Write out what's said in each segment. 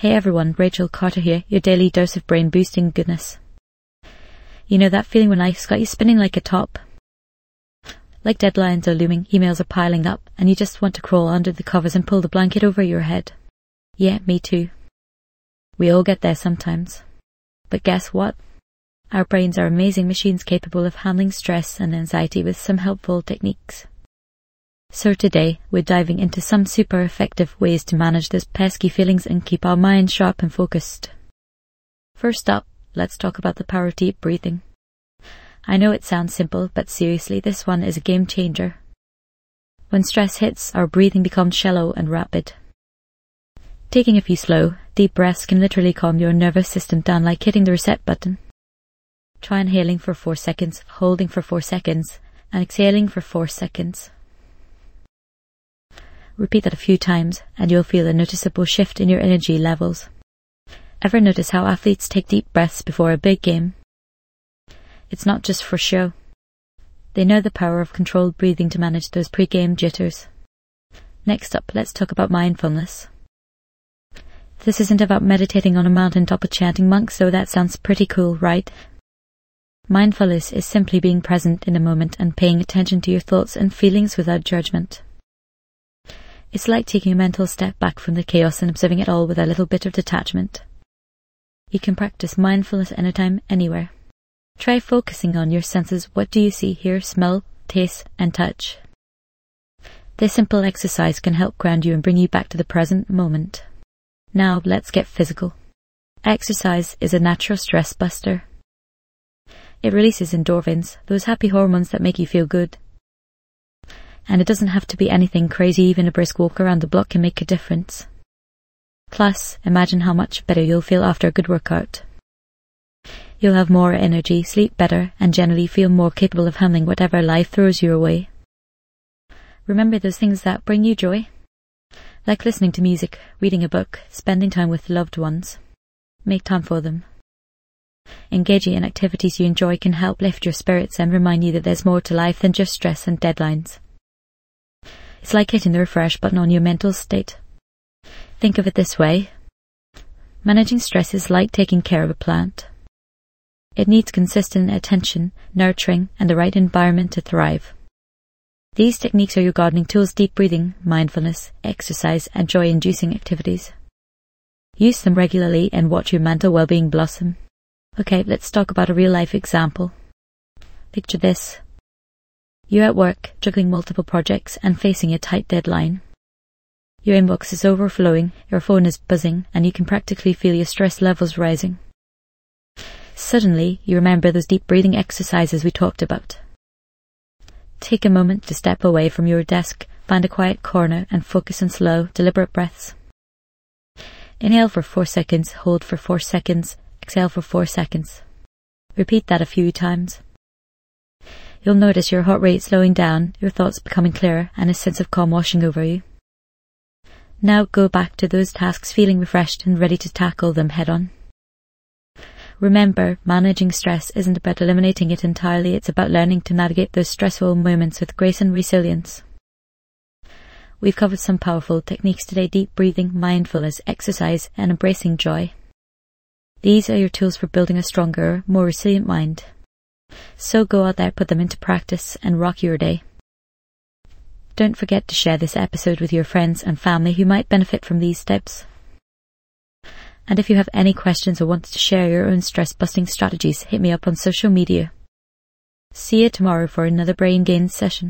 Hey everyone, Rachel Carter here, your daily dose of brain-boosting goodness. You know that feeling when life's got you spinning like a top? Like deadlines are looming, emails are piling up, and you just want to crawl under the covers and pull the blanket over your head. Yeah, me too. We all get there sometimes. But guess what? Our brains are amazing machines capable of handling stress and anxiety with some helpful techniques. So today, we're diving into some super effective ways to manage those pesky feelings and keep our minds sharp and focused. First up, let's talk about the power of deep breathing. I know it sounds simple, but seriously, this one is a game changer. When stress hits, our breathing becomes shallow and rapid. Taking a few slow, deep breaths can literally calm your nervous system down like hitting the reset button. Try inhaling for 4 seconds, holding for 4 seconds, and exhaling for 4 seconds. Repeat that a few times, and you'll feel a noticeable shift in your energy levels. Ever notice how athletes take deep breaths before a big game? It's not just for show. They know the power of controlled breathing to manage those pre-game jitters. Next up, let's talk about mindfulness. This isn't about meditating on a mountaintop with chanting monks, though that sounds pretty cool, right? Mindfulness is simply being present in the moment and paying attention to your thoughts and feelings without judgment. It's like taking a mental step back from the chaos and observing it all with a little bit of detachment. You can practice mindfulness anytime, anywhere. Try focusing on your senses. What do you see, hear, smell, taste, and touch? This simple exercise can help ground you and bring you back to the present moment. Now, let's get physical. Exercise is a natural stress buster. It releases endorphins, those happy hormones that make you feel good. And it doesn't have to be anything crazy, even a brisk walk around the block can make a difference. Plus, imagine how much better you'll feel after a good workout. You'll have more energy, sleep better, and generally feel more capable of handling whatever life throws your way. Remember those things that bring you joy? Like listening to music, reading a book, spending time with loved ones. Make time for them. Engaging in activities you enjoy can help lift your spirits and remind you that there's more to life than just stress and deadlines. It's like hitting the refresh button on your mental state. Think of it this way. Managing stress is like taking care of a plant. It needs consistent attention, nurturing, and the right environment to thrive. These techniques are your gardening tools: deep breathing, mindfulness, exercise, and joy-inducing activities. Use them regularly and watch your mental well-being blossom. Okay, let's talk about a real-life example. Picture this. You're at work, juggling multiple projects and facing a tight deadline. Your inbox is overflowing, your phone is buzzing, and you can practically feel your stress levels rising. Suddenly, you remember those deep breathing exercises we talked about. Take a moment to step away from your desk, find a quiet corner, and focus on slow, deliberate breaths. Inhale for 4 seconds, hold for 4 seconds, exhale for 4 seconds. Repeat that a few times. You'll notice your heart rate slowing down, your thoughts becoming clearer, and a sense of calm washing over you. Now go back to those tasks feeling refreshed and ready to tackle them head on. Remember, managing stress isn't about eliminating it entirely, it's about learning to navigate those stressful moments with grace and resilience. We've covered some powerful techniques today: deep breathing, mindfulness, exercise, and embracing joy. These are your tools for building a stronger, more resilient mind. So go out there, put them into practice, and rock your day. Don't forget to share this episode with your friends and family who might benefit from these tips. And if you have any questions or want to share your own stress-busting strategies, hit me up on social media. See you tomorrow for another Brain Gains session.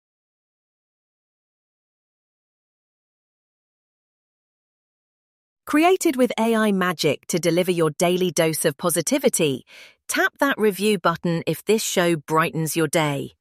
Created with AI magic to deliver your daily dose of positivity, tap that review button if this show brightens your day.